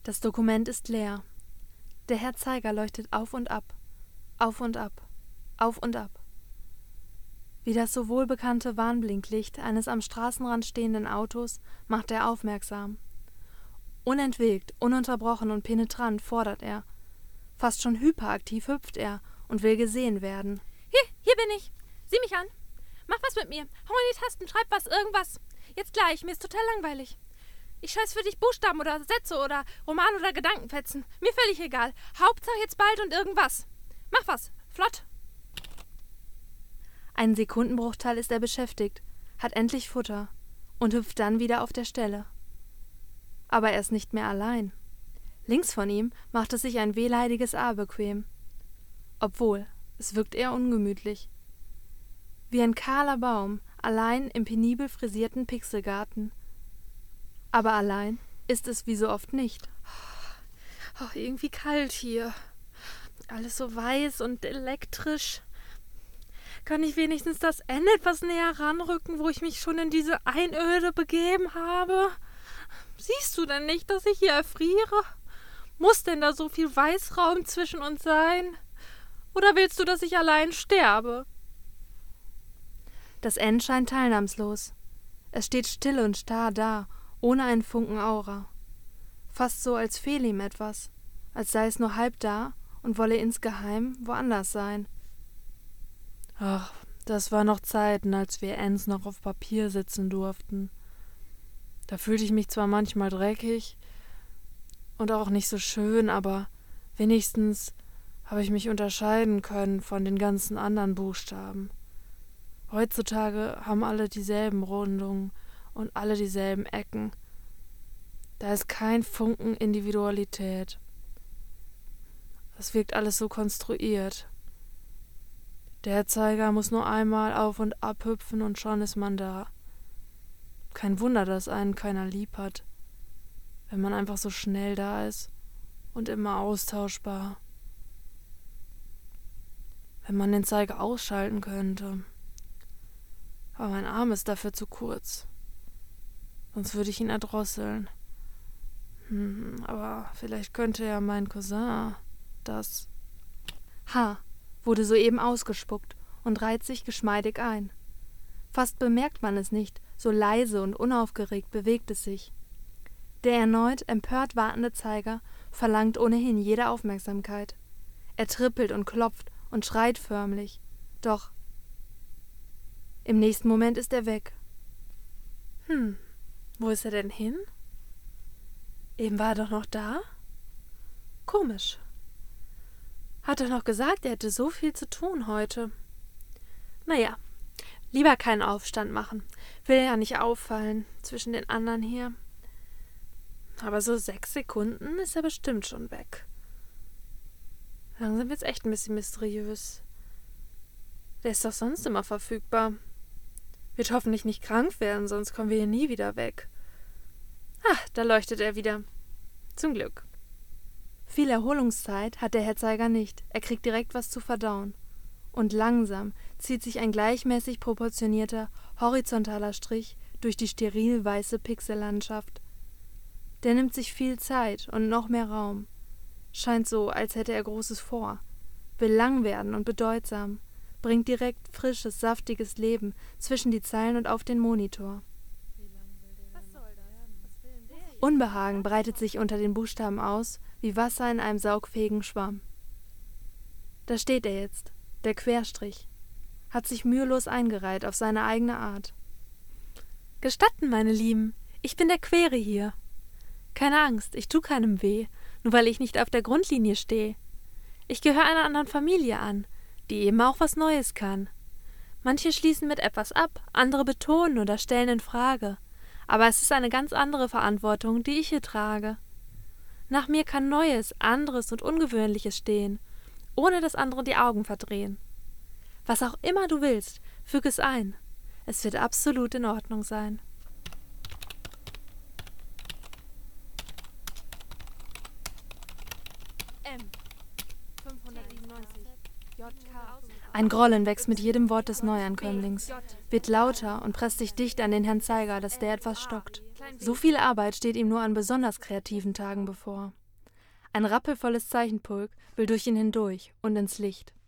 Das Dokument ist leer. Der Herr Zeiger leuchtet auf und ab, auf und ab, auf und ab. Wie das so wohlbekannte Warnblinklicht eines am Straßenrand stehenden Autos macht er aufmerksam. Unentwegt, ununterbrochen und penetrant fordert er. Fast schon hyperaktiv hüpft er und will gesehen werden. Hier bin ich. Sieh mich an. Mach was mit mir. Hau in die Tasten, schreib was, irgendwas. Jetzt gleich, mir ist total langweilig. Ich scheiß für dich Buchstaben oder Sätze oder Roman oder Gedankenfetzen. Mir völlig egal. Hauptsache jetzt bald und irgendwas. Mach was. Flott. Einen Sekundenbruchteil ist er beschäftigt, hat endlich Futter und hüpft dann wieder auf der Stelle. Aber er ist nicht mehr allein. Links von ihm macht es sich ein wehleidiges A bequem. Obwohl, es wirkt eher ungemütlich. Wie ein kahler Baum, allein im penibel frisierten Pixelgarten. Aber allein ist es wie so oft nicht. Irgendwie kalt hier. Alles so weiß und elektrisch. Kann ich wenigstens das Ende etwas näher ranrücken, wo ich mich schon in diese Einöde begeben habe? Siehst du denn nicht, dass ich hier erfriere? Muss denn da so viel Weißraum zwischen uns sein? Oder willst du, dass ich allein sterbe? Das N scheint teilnahmslos. Es steht still und starr da, ohne einen Funken Aura. Fast so, als fehle ihm etwas, als sei es nur halb da und wolle insgeheim woanders sein. Ach, das war noch Zeiten, als wir Ens noch auf Papier sitzen durften. Da fühlte ich mich zwar manchmal dreckig und auch nicht so schön, aber wenigstens habe ich mich unterscheiden können von den ganzen anderen Buchstaben. Heutzutage haben alle dieselben Rundungen und alle dieselben Ecken. Da ist kein Funken Individualität. Es wirkt alles so konstruiert. Der Zeiger muss nur einmal auf und ab hüpfen und schon ist man da. Kein Wunder, dass einen keiner lieb hat, wenn man einfach so schnell da ist und immer austauschbar. Wenn man den Zeiger ausschalten könnte. Aber mein Arm ist dafür zu kurz. Sonst würde ich ihn erdrosseln. Aber vielleicht könnte ja mein Cousin das. H wurde soeben ausgespuckt und reiht sich geschmeidig ein. Fast bemerkt man es nicht, so leise und unaufgeregt bewegt es sich. Der erneut empört wartende Zeiger verlangt ohnehin jede Aufmerksamkeit. Er trippelt und klopft und schreit förmlich. Doch im nächsten Moment ist er weg. Wo ist er denn hin? Eben war er doch noch da? Komisch. Hat er noch gesagt, er hätte so viel zu tun heute. Naja, lieber keinen Aufstand machen. Will ja nicht auffallen zwischen den anderen hier. Aber so 6 Sekunden ist er bestimmt schon weg. Langsam wird's echt ein bisschen mysteriös. Der ist doch sonst immer verfügbar. Wird hoffentlich nicht krank werden, sonst kommen wir hier nie wieder weg. Da leuchtet er wieder. Zum Glück. Viel Erholungszeit hat der Herr Zeiger nicht. Er kriegt direkt was zu verdauen. Und langsam zieht sich ein gleichmäßig proportionierter, horizontaler Strich durch die steril weiße Pixellandschaft. Der nimmt sich viel Zeit und noch mehr Raum. Scheint so, als hätte er Großes vor. Will lang werden und bedeutsam. Bringt direkt frisches, saftiges Leben zwischen die Zeilen und auf den Monitor. Unbehagen breitet sich unter den Buchstaben aus, wie Wasser in einem saugfähigen Schwamm. Da steht er jetzt, der Querstrich, hat sich mühelos eingereiht auf seine eigene Art. Gestatten, meine Lieben, ich bin der Quere hier. Keine Angst, ich tu keinem weh, nur weil ich nicht auf der Grundlinie stehe. Ich gehöre einer anderen Familie an, die eben auch was Neues kann. Manche schließen mit etwas ab, andere betonen oder stellen in Frage. Aber es ist eine ganz andere Verantwortung, die ich hier trage. Nach mir kann Neues, anderes und Ungewöhnliches stehen, ohne dass andere die Augen verdrehen. Was auch immer du willst, füg es ein. Es wird absolut in Ordnung sein. Ein Grollen wächst mit jedem Wort des Neuankömmlings, wird lauter und presst sich dicht an den Herrn Zeiger, dass der etwas stockt. So viel Arbeit steht ihm nur an besonders kreativen Tagen bevor. Ein rappelvolles Zeichenpulk will durch ihn hindurch und ins Licht.